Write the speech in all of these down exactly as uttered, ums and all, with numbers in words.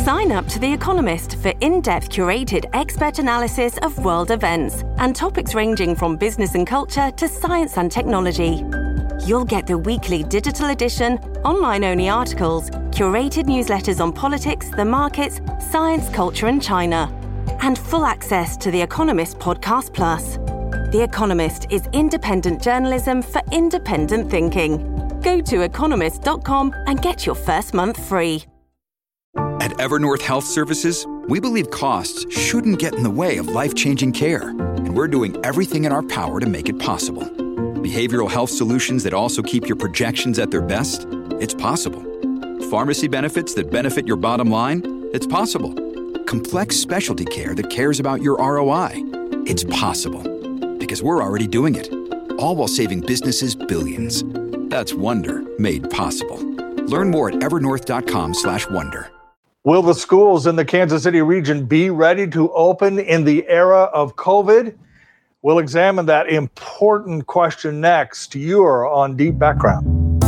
Sign up to The Economist for in-depth curated expert analysis of world events and topics ranging from business and culture to science and technology. You'll get the weekly digital edition, online-only articles, curated newsletters on politics, the markets, science, culture and China, and full access to The Economist Podcast Plus. The Economist is independent journalism for independent thinking. Go to economist dot com and get your first month free. At Evernorth Health Services, we believe costs shouldn't get in the way of life-changing care, and we're doing everything in our power to make it possible. Behavioral health solutions that also keep your projections at their best? It's possible. Pharmacy benefits that benefit your bottom line? It's possible. Complex specialty care that cares about your R O I? It's possible. Because we're already doing it. All while saving businesses billions. That's Wonder made possible. Learn more at evernorth.com slash wonder. Will the schools in the Kansas City region be ready to open in the era of COVID? We'll examine that important question next. You're on Deep Background.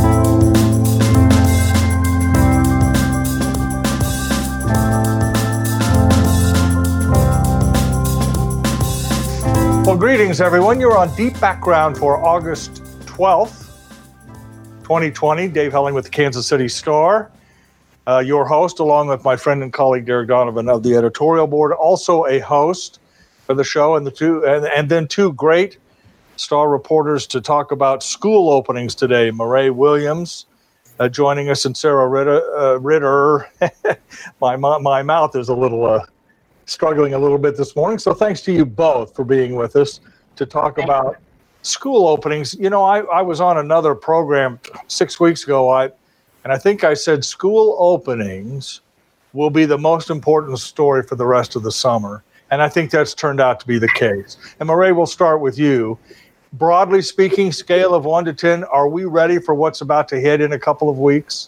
Well, greetings, everyone. You're on Deep Background for August twelfth, twenty twenty. Dave Helling with the Kansas City Star. Uh, your host, along with my friend and colleague Derek Donovan of the editorial board, also a host for the show, and the two, and, and then two great Star reporters to talk about school openings today. Murray Williams uh, joining us, and Sarah Ritter. Uh, Ritter. my my mouth is a little uh, struggling a little bit this morning, so thanks to you both for being with us to talk about school openings. You know, I, I was on another program six weeks ago. I. And I think I said school openings will be the most important story for the rest of the summer. And I think that's turned out to be the case. And Murray, we'll start with you. Broadly speaking, scale of one to ten, are we ready for what's about to hit in a couple of weeks?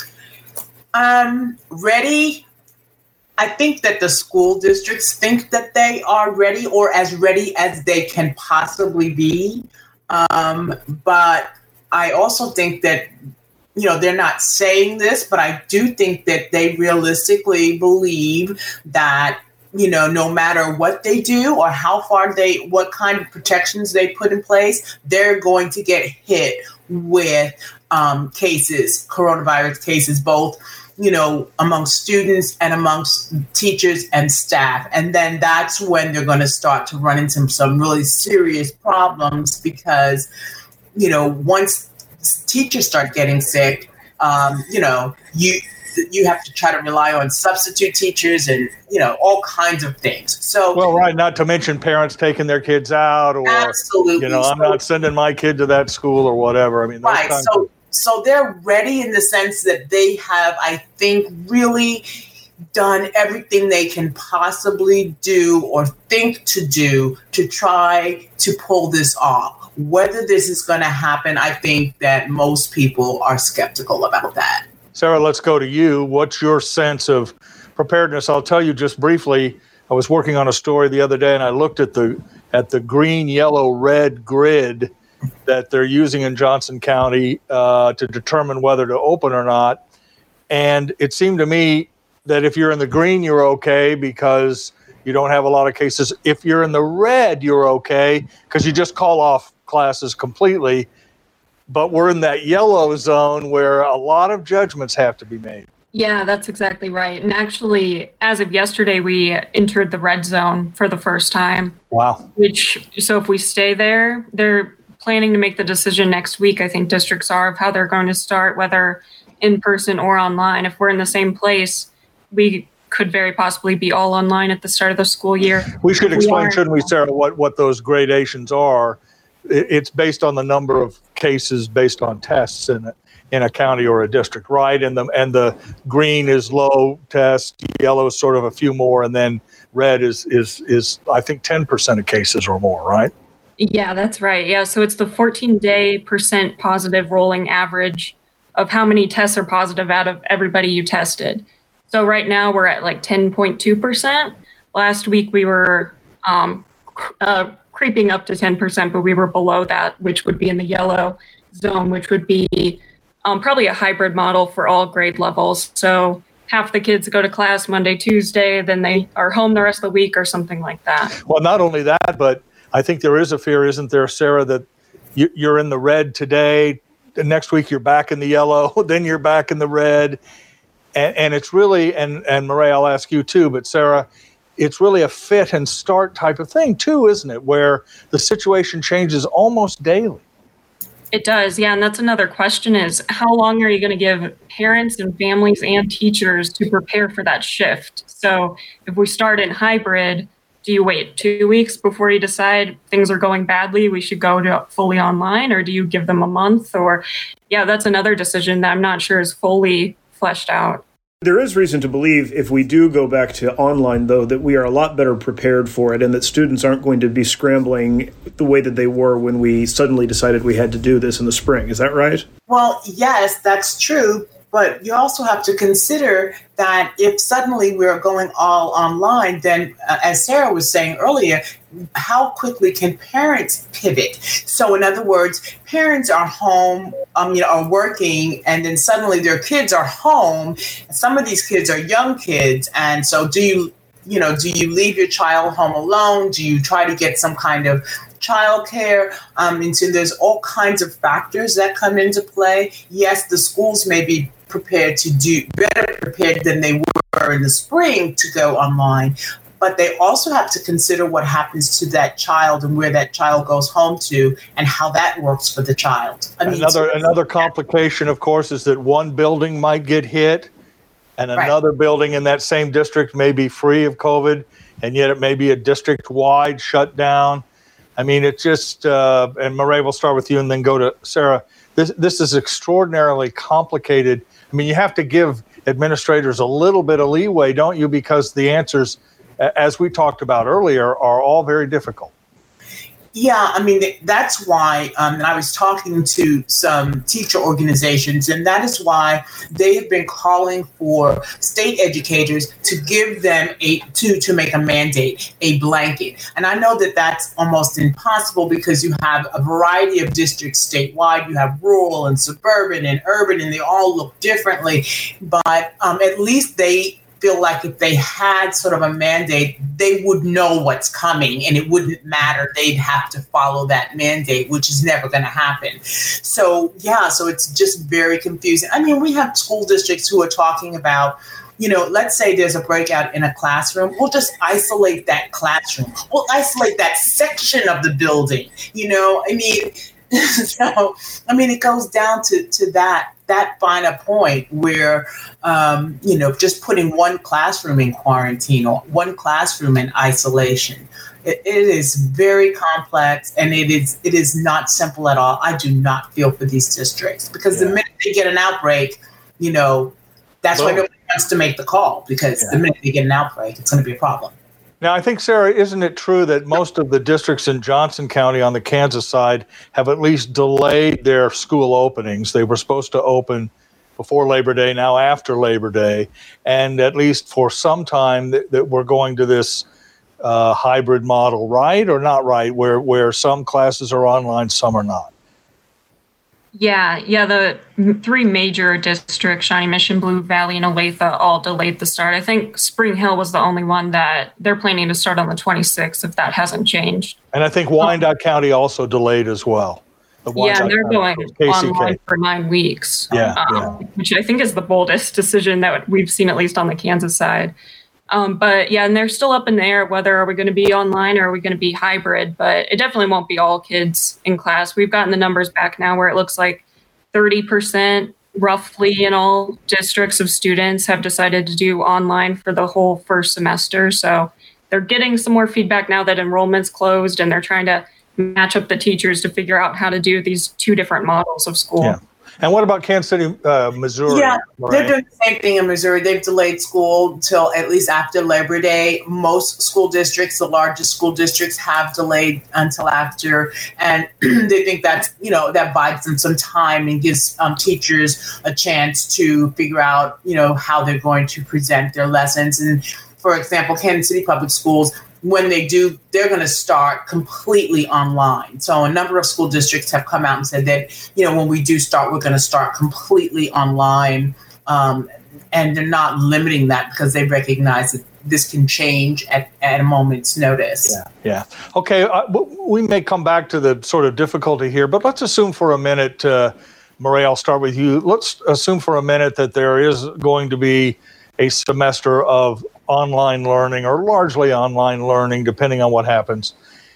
Um, ready. I think that the school districts think that they are ready, or as ready as they can possibly be. Um, but I also think that, you know, they're not saying this, but I do think that they realistically believe that, you know, no matter what they do or how far they, what kind of protections they put in place, they're going to get hit with um, cases, coronavirus cases, both, you know, amongst students and amongst teachers and staff. And then that's when they're going to start to run into some really serious problems because, you know, once teachers start getting sick, um, you know, you you have to try to rely on substitute teachers and, you know, all kinds of things. So, well, right, not to mention parents taking their kids out, or, absolutely. you know, I'm so, not sending my kid to that school or whatever. I mean, right. So, of- so they're ready in the sense that they have, I think, really done everything they can possibly do or think to do to try to pull this off. Whether this is going to happen, I think that most people are skeptical about that. Sarah, let's go to you. What's your sense of preparedness? I'll tell you just briefly, I was working on a story the other day and I looked at the at the green, yellow, red grid that they're using in Johnson County uh, to determine whether to open or not. And it seemed to me that if you're in the green, you're okay because you don't have a lot of cases. If you're in the red, you're okay because you just call off classes completely. But we're in that yellow zone where a lot of judgments have to be made. Yeah, that's exactly right. And actually, as of yesterday, we entered the red zone for the first time. Wow. Which, so if we stay there, they're planning to make the decision next week, I think districts are, of how they're going to start, whether in person or online. If we're in the same place, we could very possibly be all online at the start of the school year. We should explain, we shouldn't we, Sarah, what, what those gradations are? It's based on the number of cases based on tests in a, in a county or a district, right? And the and the green is low test, yellow is sort of a few more, and then red is is is I think ten percent of cases or more, right? Yeah, that's right. Yeah, so it's the fourteen-day percent positive rolling average of how many tests are positive out of everybody you tested. So right now we're at like ten point two percent. Last week we were um, uh, creeping up to ten percent, but we were below that, which would be in the yellow zone, which would be um, probably a hybrid model for all grade levels. So half the kids go to class Monday, Tuesday, then they are home the rest of the week or something like that. Well, not only that, but I think there is a fear, isn't there, Sarah, that you, you're in the red today, the next week you're back in the yellow, then you're back in the red. And, and it's really, and, and Murray, I'll ask you too, but Sarah, it's really a fit and start type of thing too, isn't it? Where the situation changes almost daily. It does, yeah. And that's another question is, how long are you going to give parents and families and teachers to prepare for that shift? So if we start in hybrid, do you wait two weeks before you decide things are going badly, we should go to fully online, or do you give them a month? Or, yeah, that's another decision that I'm not sure is fully fleshed out. There is reason to believe if we do go back to online, though, that we are a lot better prepared for it and that students aren't going to be scrambling the way that they were when we suddenly decided we had to do this in the spring. Is that right? Well, yes, that's true. But you also have to consider that if suddenly we're going all online, then uh, as Sarah was saying earlier, how quickly can parents pivot? So in other words, parents are home, um, you know, are working, and then suddenly their kids are home. Some of these kids are young kids. And so do you, you know, do you leave your child home alone? Do you try to get some kind of childcare? Um, and so there's all kinds of factors that come into play. Yes, the schools may be prepared to do better prepared than they were in the spring to go online, but they also have to consider what happens to that child and where that child goes home to and how that works for the child. I mean, another another complication, of course, is that one building might get hit and another right. building in that same district may be free of COVID, and yet it may be a district-wide shutdown. I mean, it just, uh, and Murray, we'll start with you and then go to Sarah. This this is extraordinarily complicated. I mean, you have to give administrators a little bit of leeway, don't you? Because the answers, as we talked about earlier, are all very difficult. Yeah, I mean, that's why, um, and I was talking to some teacher organizations, and that is why they have been calling for state educators to give them a, to, to make a mandate, a blanket. And I know that that's almost impossible because you have a variety of districts statewide. You have rural and suburban and urban, and they all look differently. But um, at least they feel like if they had sort of a mandate, they would know what's coming and it wouldn't matter. They'd have to follow that mandate, which is never going to happen. So, yeah, so it's just very confusing. I mean, we have school districts who are talking about, you know, let's say there's a breakout in a classroom. We'll just isolate that classroom. We'll isolate that section of the building. You know, I mean, so, I mean, it goes down to, to that. that finer point where, um, you know, just putting one classroom in quarantine or one classroom in isolation. It, it is very complex and it is it is not simple at all. I do not feel for these districts because yeah. the minute they get an outbreak, you know, that's well, why nobody wants to make the call because yeah. the minute they get an outbreak, it's going to be a problem. Now, I think, Sarah, isn't it true that most of the districts in Johnson County on the Kansas side have at least delayed their school openings? They were supposed to open before Labor Day, now after Labor Day, and at least for some time that, that we're going to this uh, hybrid model, right or not right, where, where some classes are online, some are not? Yeah, yeah, the three major districts, Shawnee Mission, Blue Valley, and Olathe, all delayed the start. I think Spring Hill was the only one that they're planning to start on the twenty-sixth, if that hasn't changed. And I think Wyandotte um, County also delayed as well. The yeah, and they're going online for nine weeks, yeah, um, yeah. which I think is the boldest decision that we've seen, at least on the Kansas side. Um, but yeah, and they're still up in the air whether are we going to be online or are we going to be hybrid, but it definitely won't be all kids in class. We've gotten the numbers back now where it looks like thirty percent roughly in all districts of students have decided to do online for the whole first semester. So they're getting some more feedback now that enrollment's closed and they're trying to match up the teachers to figure out how to do these two different models of school. Yeah. And what about Kansas City, uh, Missouri? Yeah, right? They're doing the same thing in Missouri. They've delayed school till at least after Labor Day. Most school districts, the largest school districts, have delayed until after. And they think that's, you know, that buys them some time and gives um, teachers a chance to figure out, you know, how they're going to present their lessons. And for example, Kansas City Public Schools, when they do, they're going to start completely online. So a number of school districts have come out and said that, you know, when we do start, we're going to start completely online. Um, and they're not limiting that because they recognize that this can change at, at a moment's notice. Yeah. Yeah. Okay. Uh, we may come back to the sort of difficulty here, but let's assume for a minute, uh, Murray, I'll start with you. Let's assume for a minute that there is going to be a semester of online learning or largely online learning, depending on what happens.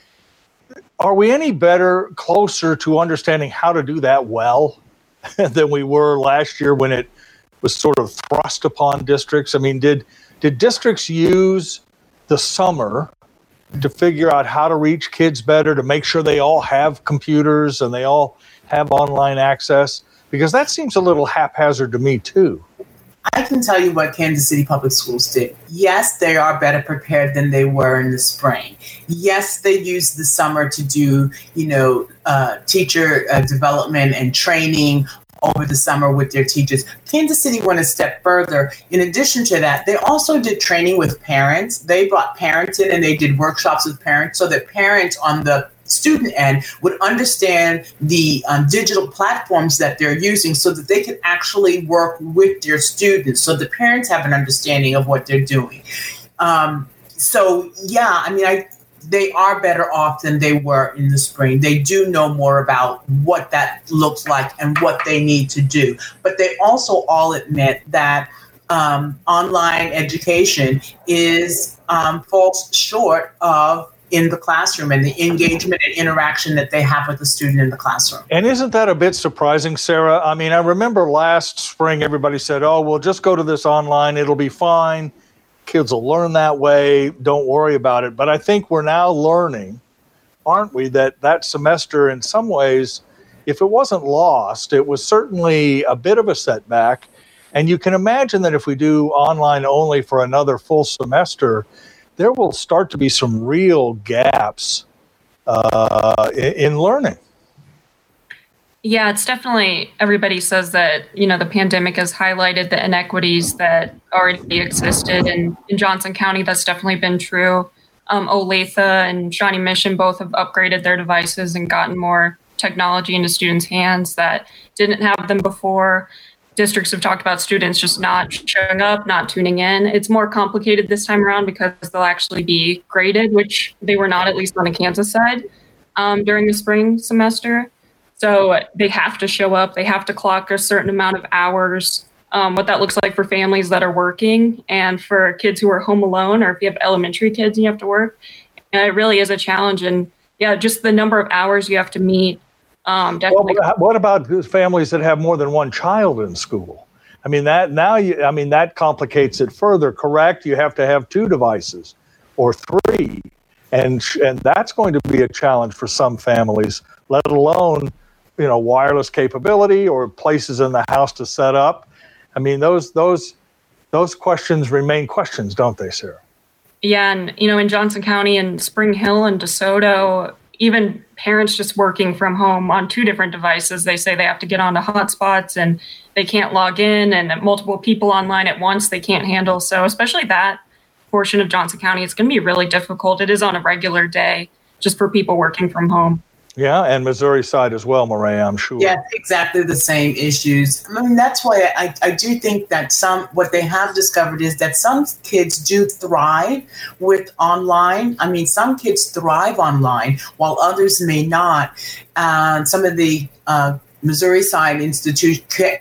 Are we any better, closer to understanding how to do that well than we were last year when it was sort of thrust upon districts? I mean, did did districts use the summer to figure out how to reach kids better, to make sure they all have computers and they all have online access? Because that seems a little haphazard to me, too. I can tell you what Kansas City Public Schools did. Yes, they are better prepared than they were in the spring. Yes, they used the summer to do, you know, uh, teacher uh, development and training over the summer with their teachers. Kansas City went a step further. In addition to that, they also did training with parents. They brought parents in and they did workshops with parents so that parents on the student end would understand the um, digital platforms that they're using so that they can actually work with their students, so the parents have an understanding of what they're doing. Um, so, yeah, I mean, I they are better off than they were in the spring. They do know more about what that looks like and what they need to do. But they also all admit that um, online education is um, falls short of in the classroom and the engagement and interaction that they have with the student in the classroom. And isn't that a bit surprising, Sarah? I mean, I remember last spring, everybody said, oh, we'll just go to this online. It'll be fine. Kids will learn that way. Don't worry about it. But I think we're now learning, aren't we, that that semester in some ways, if it wasn't lost, it was certainly a bit of a setback. And you can imagine that if we do online only for another full semester, there will start to be some real gaps uh, in, in learning. Yeah, it's definitely, everybody says that, you know, the pandemic has highlighted the inequities that already existed. And in Johnson County, that's definitely been true. Um, Olathe and Shawnee Mission both have upgraded their devices and gotten more technology into students' hands that didn't have them before. Districts have talked about students just not showing up, not tuning in. It's more complicated this time around because they'll actually be graded, which they were not, at least on the Kansas side, um, during the spring semester. So they have to show up. They have to clock a certain amount of hours, um, what that looks like for families that are working and for kids who are home alone, or if you have elementary kids and you have to work. And it really is a challenge. And yeah, just the number of hours you have to meet. Um, definitely. Well, what about families that have more than one child in school? I mean, that now you, I mean, that complicates it further, correct? You have to have two devices or three. And, and that's going to be a challenge for some families, let alone, you know, wireless capability or places in the house to set up. I mean, those those those questions remain questions, don't they, Sarah? Yeah, and you know, in Johnson County and Spring Hill and DeSoto, even parents just working from home on two different devices, they say they have to get onto hotspots and they can't log in, and multiple people online at once they can't handle. So especially that portion of Johnson County, it's going to be really difficult. It is on a regular day just for people working from home. Yeah, and Missouri side as well, Murray, I'm sure. Yeah, exactly the same issues. I mean, that's why I, I do think that some, what they have discovered is that some kids do thrive with online. I mean, some kids thrive online while others may not. Uh, some of the uh, Missouri side institute,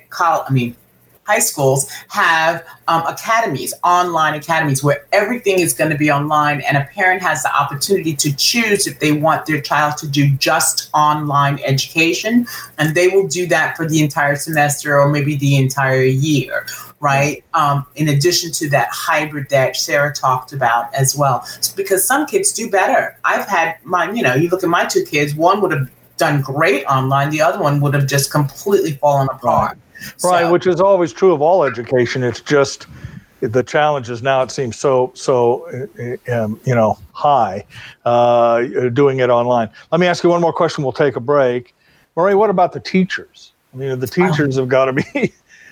I mean, high schools have um, academies, online academies, where everything is going to be online, and a parent has the opportunity to choose if they want their child to do just online education, and they will do that for the entire semester or maybe the entire year, right? Um, in addition to that hybrid that Sarah talked about as well. So, because some kids do better. I've had my, you know, you look at my two kids, one would have done great online, the other one would have just completely fallen apart. Right, so, which is always true of all education. It's just the challenges now, it seems so, so um, you know, high, uh, doing it online. Let me ask you one more question. We'll take a break. Murray, what about the teachers? I mean, the teachers have got to be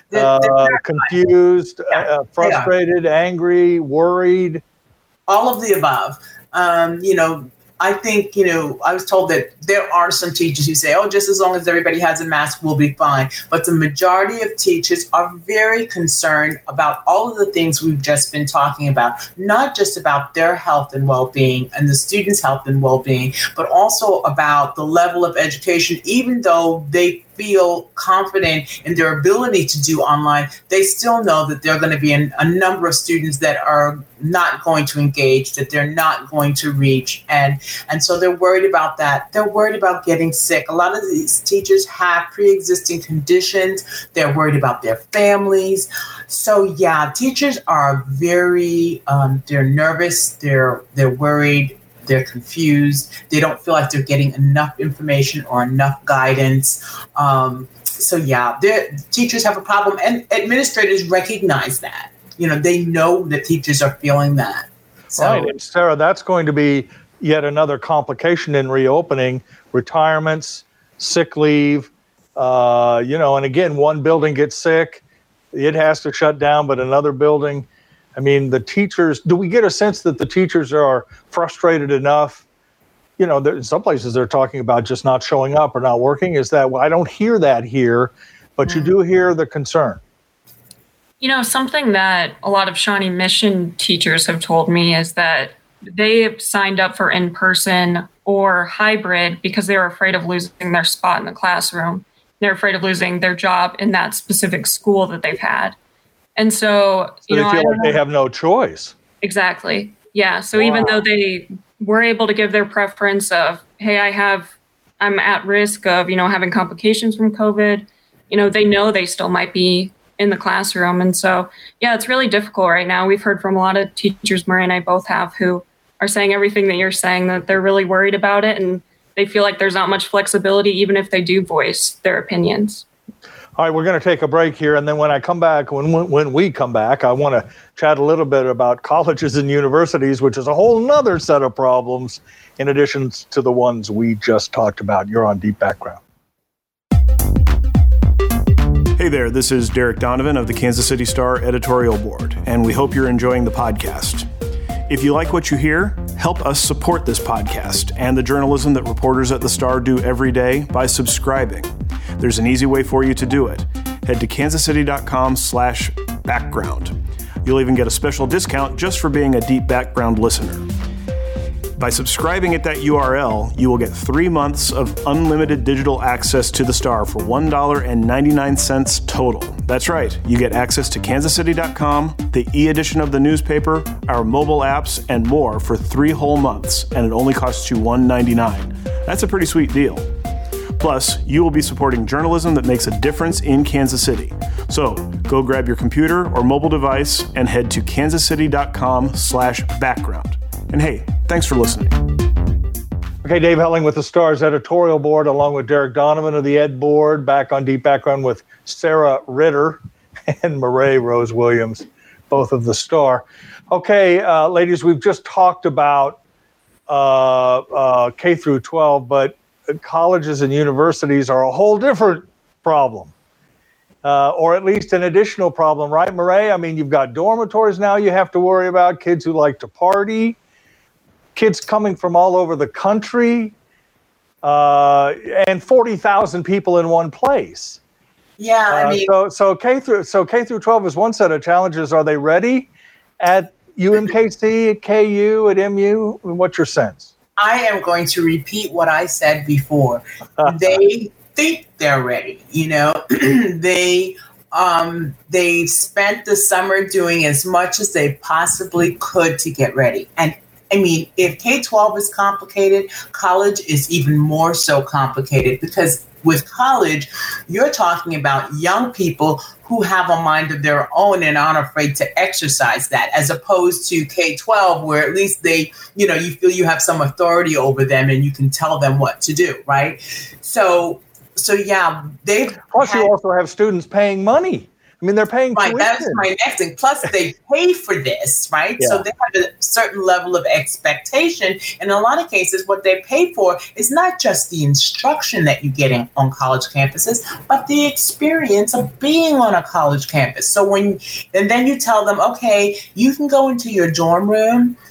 uh, confused, yeah, uh, frustrated, angry, worried. All of the above. Um, you know, I think, you know, I was told that there are some teachers who say, oh, just as long as everybody has a mask, we'll be fine. But the majority of teachers are very concerned about all of the things we've just been talking about, not just about their health and well-being and the students' health and well-being, but also about the level of education. Even though they feel confident in their ability to do online, they still know that there are going to be an, a number of students that are not going to engage, that they're not going to reach. And, and so they're worried about that. They're worried about getting sick. A lot of these teachers have pre-existing conditions. They're worried about their families. So yeah, teachers are very, um, they're nervous. They're, they're worried. They're confused. They don't feel like they're getting enough information or enough guidance. Um, so yeah, teachers have a problem, and administrators recognize that. You know, they know that teachers are feeling that. So, right, and Sarah, that's going to be yet another complication in reopening: retirements, sick leave. Uh, you know, and again, one building gets sick, it has to shut down, but another building. I mean, the teachers, do we get a sense that the teachers are frustrated enough? You know, there, in some places they're talking about just not showing up or not working. Is that, well, I don't hear that here, but mm. you do hear the concern. You know, something that a lot of Shawnee Mission teachers have told me is that they signed up for in-person or hybrid because they were afraid of losing their spot in the classroom. They're afraid of losing their job in that specific school that they've had. And so, so you know, they feel I like they have no choice. Exactly. Yeah. So wow. even though they were able to give their preference of, hey, I have, I'm at risk of, you know, having complications from COVID, you know, they know they still might be in the classroom. And so, yeah, it's really difficult right now. We've heard from a lot of teachers, Marie and I both have, who are saying everything that you're saying, that they're really worried about it. And they feel like there's not much flexibility, even if they do voice their opinions. All right, we're going to take a break here, and then when I come back, when when we come back, I want to chat a little bit about colleges and universities, which is a whole nother set of problems in addition to the ones we just talked about. You're on Deep Background. Hey there, this is Derek Donovan of the Kansas City Star editorial board, and we hope you're enjoying the podcast. If you like what you hear, help us support this podcast and the journalism that reporters at the Star do every day by subscribing. There's an easy way for you to do it. Head to kansascity.com slash background. You'll even get a special discount just for being a Deep Background listener. By subscribing at that U R L, you will get three months of unlimited digital access to the Star for one dollar and ninety-nine cents total. That's right, you get access to kansas city dot com, the e-edition of the newspaper, our mobile apps, and more for three whole months, and it only costs you one dollar and ninety-nine cents. That's a pretty sweet deal. Plus, you will be supporting journalism that makes a difference in Kansas City. So, go grab your computer or mobile device and head to kansascity.com slash background. And hey, thanks for listening. Okay, Dave Helling with the Star's editorial board, along with Derek Donovan of the Ed Board, back on Deep Background with Sarah Ritter and Marae Rose Williams, both of the Star. Okay, uh, ladies, we've just talked about uh, uh, K through twelve, but colleges and universities are a whole different problem, uh, or at least an additional problem, right, Marae? I mean, you've got dormitories now you have to worry about, kids who like to party, kids coming from all over the country, uh, and forty thousand people in one place. Yeah, I mean, uh, so so K through so K through twelve is one set of challenges. Are they ready at U M K C, at K U, at M U? What's your sense? I am going to repeat what I said before. They think they're ready. You know, they um, they spent the summer doing as much as they possibly could to get ready. And I mean, if K twelve is complicated, college is even more so complicated, because with college, you're talking about young people who have a mind of their own and aren't afraid to exercise that, as opposed to K twelve, where at least they, you know, you feel you have some authority over them and you can tell them what to do, right? So, so yeah, they've plus had, you also have students paying money. I mean, they're paying right. tuition. That's my next thing. Plus, they pay for this, right? Yeah. So they have a certain level of expectation. And in a lot of cases, what they pay for is not just the instruction that you get in, on college campuses, but the experience of being on a college campus. So when, and then you tell them, okay, you can go into your dorm room,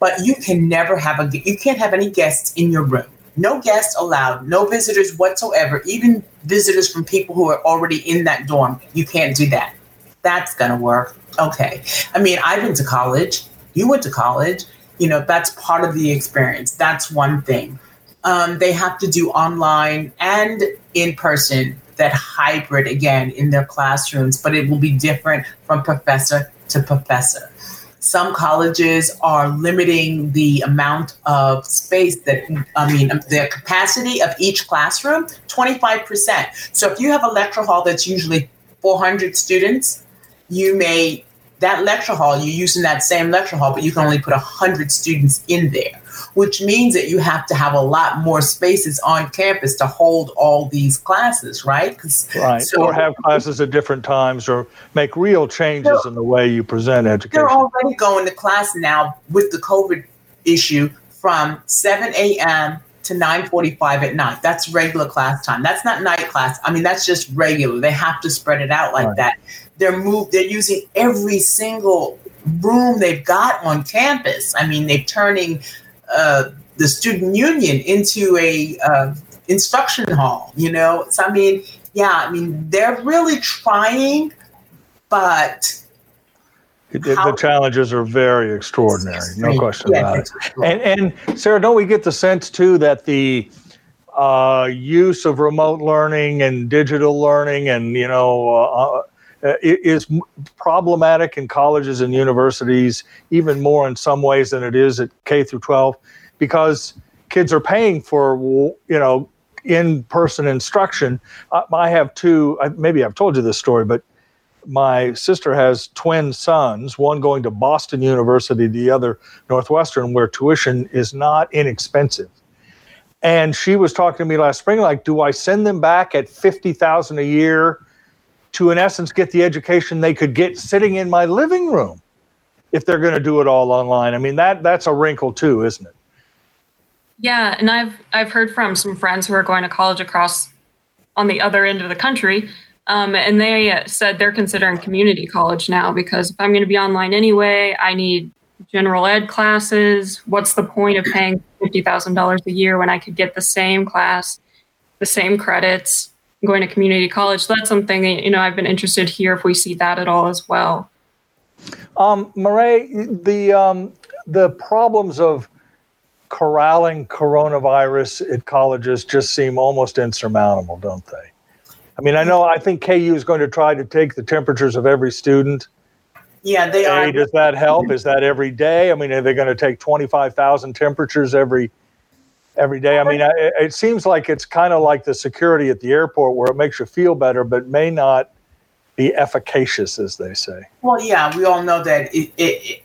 but you can never have a, you can't have any guests in your room. No guests allowed, no visitors whatsoever, even visitors from people who are already in that dorm. You can't do that. That's going to work. Okay. I mean, I've been to college. You went to college. You know, that's part of the experience. That's one thing. Um, they have to do online and in person, that hybrid again in their classrooms, but it will be different from professor to professor. Some colleges are limiting the amount of space that, I mean, the capacity of each classroom, twenty-five percent. So if you have a lecture hall that's usually four hundred students, you may, that lecture hall, you're using that same lecture hall, but you can only put one hundred students in there, which means that you have to have a lot more spaces on campus to hold all these classes, right? Right, so, or have classes at different times or make real changes in the way you present education. They're already going to class now with the COVID issue from seven a.m. to nine forty-five at night. That's regular class time. That's not night class. I mean, that's just regular. They have to spread it out like right. that. They're moved. They're using every single room they've got on campus. I mean, they're turning uh, the student union into a uh, instruction hall. You know, so I mean, yeah, I mean, they're really trying, but the, how, the challenges are very extraordinary. No question yes, about it. And, and Sarah, don't we get the sense too that the uh, use of remote learning and digital learning and you know. Uh, is problematic in colleges and universities, even more in some ways than it is at K through twelve, because kids are paying for, you know, in-person instruction. I have two, maybe I've told you this story, but my sister has twin sons, one going to Boston University, the other Northwestern, where tuition is not inexpensive. And she was talking to me last spring, like, do I send them back at fifty thousand dollars a year to, in essence, get the education they could get sitting in my living room if they're going to do it all online? I mean, that that's a wrinkle too, isn't it? Yeah, and I've I've heard from some friends who are going to college across on the other end of the country, um, and they said they're considering community college now because if I'm going to be online anyway, I need general ed classes. What's the point of paying fifty thousand dollars a year when I could get the same class, the same credits, going to community college? So that's something that, you know, I've been interested here if we see that at all as well. Um, Murray, the um, the problems of corralling coronavirus at colleges just seem almost insurmountable, don't they? I mean, I know, I think K U is going to try to take the temperatures of every student. Yeah, they hey, are. Does that help? Is that every day? I mean, are they going to take twenty-five thousand temperatures every every day? I mean, I, it seems like it's kind of like the security at the airport where it makes you feel better, but may not be efficacious, as they say. Well, yeah, we all know that it, it, it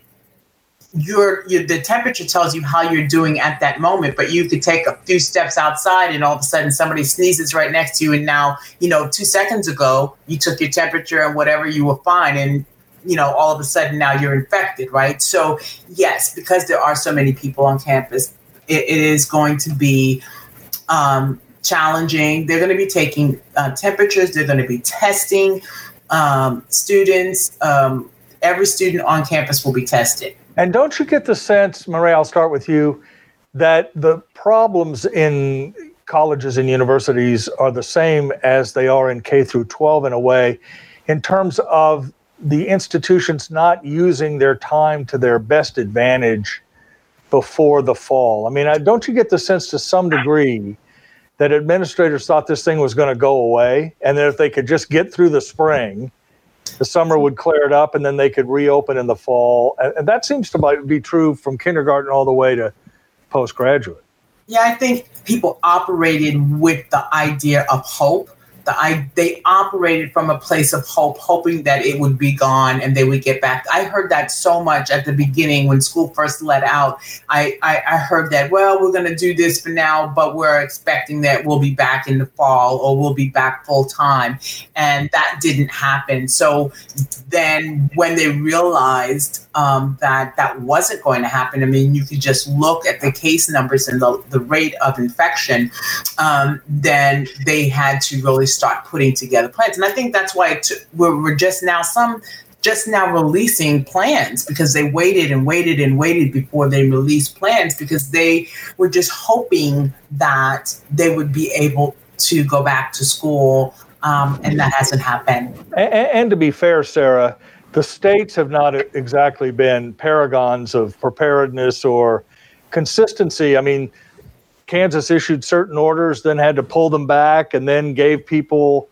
your, your the temperature tells you how you're doing at that moment, but you could take a few steps outside and all of a sudden somebody sneezes right next to you. And now, you know, two seconds ago, you took your temperature and whatever, you were fine. And, you know, all of a sudden now you're infected, right? So, yes, because there are so many people on campus, it, it is going to be um, challenging. They're going to be taking uh, temperatures. They're going to be testing um, students. Um, every student on campus will be tested. And don't you get the sense, Murray, I'll start with you, that the problems in colleges and universities are the same as they are in K through twelve in a way, in terms of the institutions not using their time to their best advantage before the fall? I mean, I, don't you get the sense to some degree that administrators thought this thing was going to go away, and that if they could just get through the spring, the summer would clear it up, and then they could reopen in the fall? And, and that seems to be true from kindergarten all the way to postgraduate. Yeah, I think people operated with the idea of hope. The, I, they operated from a place of hope, hoping that it would be gone and they would get back. I heard that so much at the beginning when school first let out. I, I, I heard that, well, we're going to do this for now, but we're expecting that we'll be back in the fall or we'll be back full time. And that didn't happen. So then when they realized um, that that wasn't going to happen, I mean, you could just look at the case numbers and the, the rate of infection, um, then they had to really start putting together plans. And I think that's why it took, we're, we're just now, some just now releasing plans because they waited and waited and waited before they released plans because they were just hoping that they would be able to go back to school, um, and that hasn't happened. And, and to be fair, Sarah, the states have not exactly been paragons of preparedness or consistency. I mean, Kansas issued certain orders, then had to pull them back, and then gave people,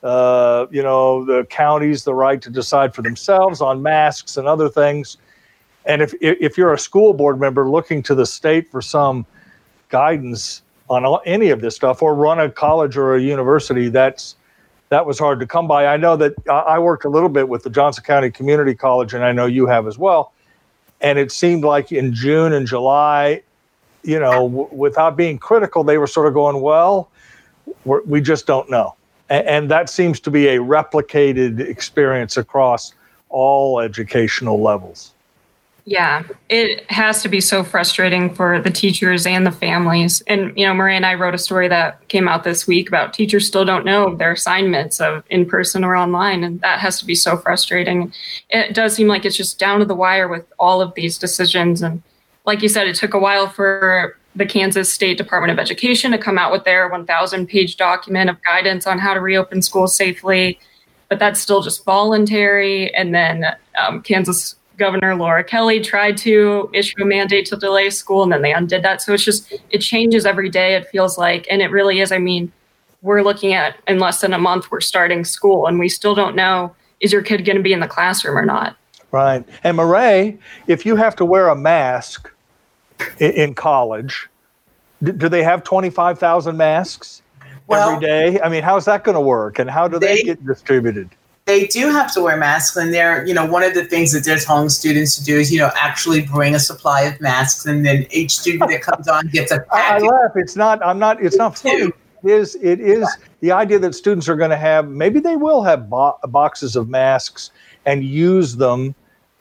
uh, you know, the counties the right to decide for themselves on masks and other things. And if if you're a school board member looking to the state for some guidance on all, any of this stuff, or run a college or a university, that's that was hard to come by. I know that I worked a little bit with the Johnson County Community College, and I know you have as well. And it seemed like in June and July, you know, w- without being critical, they were sort of going, well, we're, we just don't know. And, and that seems to be a replicated experience across all educational levels. Yeah, it has to be so frustrating for the teachers and the families. And, you know, Maria and I wrote a story that came out this week about teachers still don't know their assignments of in person or online. And that has to be so frustrating. It does seem like it's just down to the wire with all of these decisions. And like you said, it took a while for the Kansas State Department of Education to come out with their one thousand page document of guidance on how to reopen schools safely. But that's still just voluntary. And then um, Kansas Governor Laura Kelly tried to issue a mandate to delay school, and then they undid that. So it's just, it changes every day, it feels like. And it really is. I mean, we're looking at in less than a month, we're starting school, and we still don't know, is your kid going to be in the classroom or not? Right. And Murray, if you have to wear a mask in, in college, do, do they have twenty-five thousand masks well, every day? I mean, how's that going to work? And how do they, they get distributed? They do have to wear masks, and they're, you know, one of the things that they're telling students to do is, you know, actually bring a supply of masks, and then each student that comes on gets a package. I laugh. It's not, I'm not, it's not funny. It is, it is the idea that students are going to have, maybe they will have bo- boxes of masks and use them.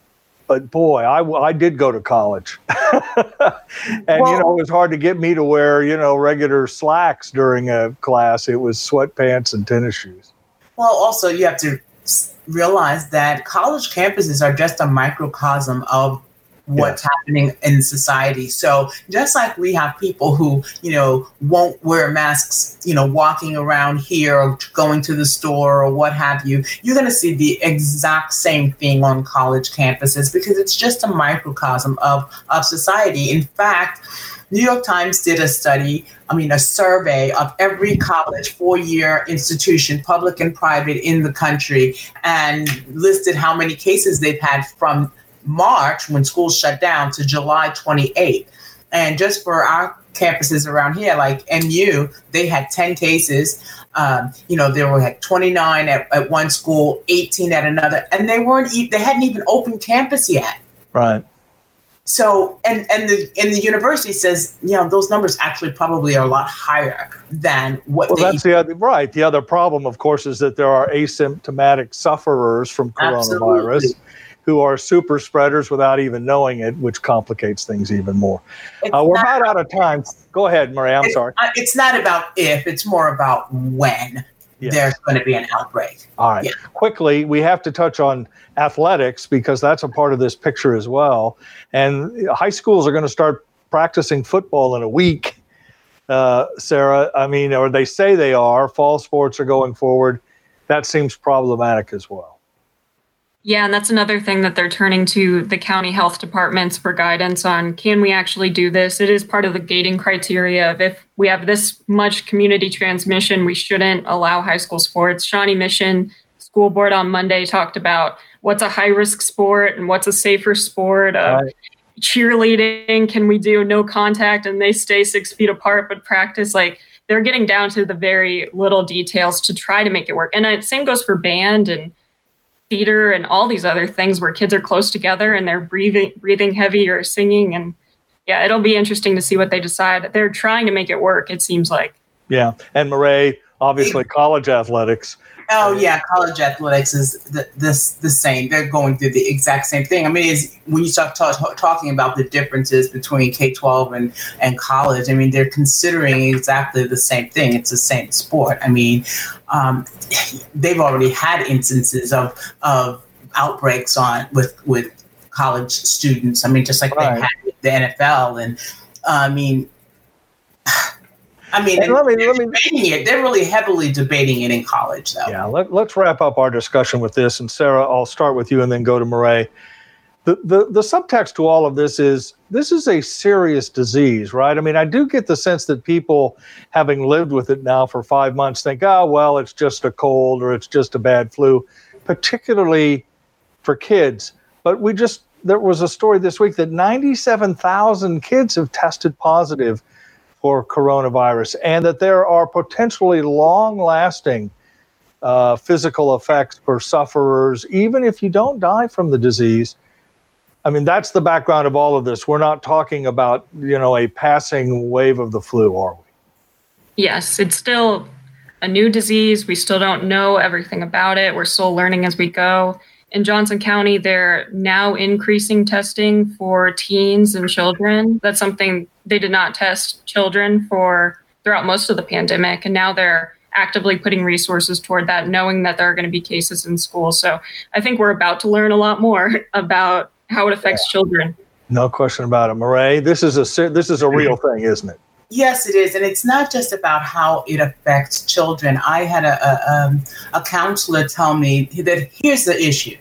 But boy, I, I did go to college. and, well, you know, it was hard to get me to wear, you know, regular slacks during a class. It was sweatpants and tennis shoes. Well, also, you have to realize that college campuses are just a microcosm of what's yeah. happening in society. So just like we have people who, you know, won't wear masks, you know, walking around here or going to the store or what have you, you're going to see the exact same thing on college campuses because it's just a microcosm of, of society. In fact, New York Times did a study, I mean, a survey of every college four-year institution, public and private, in the country, and listed how many cases they've had from March, when schools shut down, to July twenty-eighth. And just for our campuses around here, like M U, they had ten cases. Um, you know, there were like twenty-nine at, at one school, eighteen at another, and they weren't, e- they hadn't even opened campus yet. Right. So, and, and the and the university says, you know, those numbers actually probably are a lot higher than what well, they... Well, that's the other, right. The other problem, of course, is that there are asymptomatic sufferers from coronavirus Absolutely. who are super spreaders without even knowing it, which complicates things even more. Uh, we're about out of time. Go ahead, Maria. I'm it's, sorry. It's not about if, it's more about when yes. there's going to be an outbreak. All right. Yeah. Quickly, we have to touch on athletics because that's a part of this picture as well. And high schools are going to start practicing football in a week, uh, Sarah. I mean, or they say they are. Fall sports are going forward. That seems problematic as well. Yeah, and that's another thing that they're turning to the county health departments for guidance on. Can we actually do this? It is part of the gating criteria of if we have this much community transmission, we shouldn't allow high school sports. Shawnee Mission School Board on Monday talked about what's a high-risk sport and what's a safer sport. Uh, right. Cheerleading, can we do no contact and they stay six feet apart but practice? Like, they're getting down to the very little details to try to make it work. And the same goes for band and theater and all these other things where kids are close together and they're breathing breathing heavy or singing. And yeah, it'll be interesting to see what they decide. They're trying to make it work, it seems like. Yeah. And Murray, obviously college athletics. Oh, yeah. College athletics is the, this, the same. They're going through the exact same thing. I mean, it's, when you start talk, talking about the differences between K twelve and, and college, I mean, they're considering exactly the same thing. It's the same sport. I mean, um, they've already had instances of, of outbreaks on with with college students. I mean, just like right. they had with the N F L, and uh, I mean, I mean, and let me, they're let me, debating it. They're really heavily debating it in college, though. Yeah, let, let's wrap up our discussion with this. And Sarah, I'll start with you and then go to Murray. The, the the subtext to all of this is this is a serious disease, right? I mean, I do get the sense that people, having lived with it now for five months, think, oh, well, it's just a cold or it's just a bad flu, particularly for kids. But we just, there was a story this week that ninety-seven thousand kids have tested positive for coronavirus, and that there are potentially long-lasting uh, physical effects for sufferers, even if you don't die from the disease. I mean, that's the background of all of this. We're not talking about, you know, a passing wave of the flu, are we? Yes, it's still a new disease. We still don't know everything about it. We're still learning as we go. In Johnson County, they're now increasing testing for teens and children. That's something they did not test children for throughout most of the pandemic. And now they're actively putting resources toward that, knowing that there are going to be cases in school. So I think we're about to learn a lot more about how it affects yeah. children. No question about it. Murray, this is a this is a real thing, isn't it? Yes, it is. And it's not just about how it affects children. I had a, a, um, a counselor tell me that here's the issue.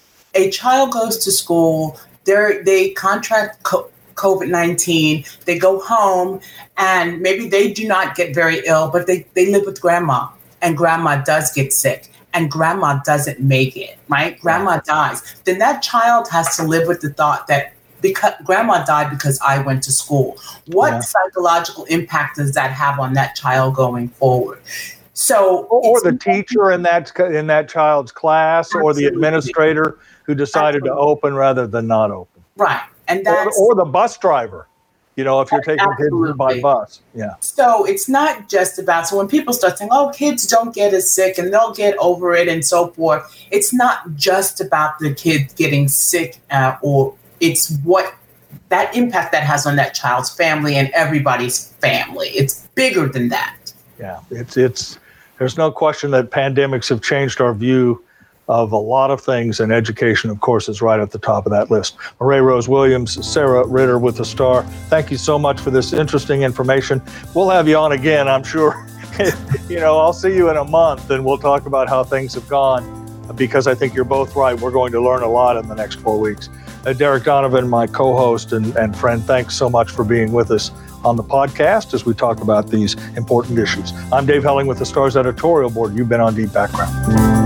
A child goes to school, they they contract COVID nineteen, they go home, and maybe they do not get very ill, but they, they live with grandma, and grandma does get sick. And grandma doesn't make it, right? Grandma dies. Then that child has to live with the thought that because grandma died because I went to school. What yeah. psychological impact does that have on that child going forward? So, or, or the teacher in that in that child's class, absolutely. Or the administrator who decided absolutely. to open rather than not open. Right, and that's or, or the bus driver. You know, if you're taking Absolutely. kids by bus. Yeah. So it's not just about, so when people start saying, oh, kids don't get as sick and they'll get over it and so forth, it's not just about the kid getting sick uh, or it's what that impact that has on that child's family and everybody's family. It's bigger than that. Yeah, it's, it's, there's no question that pandemics have changed our view of a lot of things, and education, of course, is right at the top of that list. Murray Rose Williams, Sarah Ritter with The Star, thank you so much for this interesting information. We'll have you on again, I'm sure. You know, I'll see you in a month, and we'll talk about how things have gone, because I think you're both right. We're going to learn a lot in the next four weeks. Uh, Derek Donovan, my co-host and, and friend, thanks so much for being with us on the podcast as we talk about these important issues. I'm Dave Helling with The Star's editorial board. You've been on Deep Background.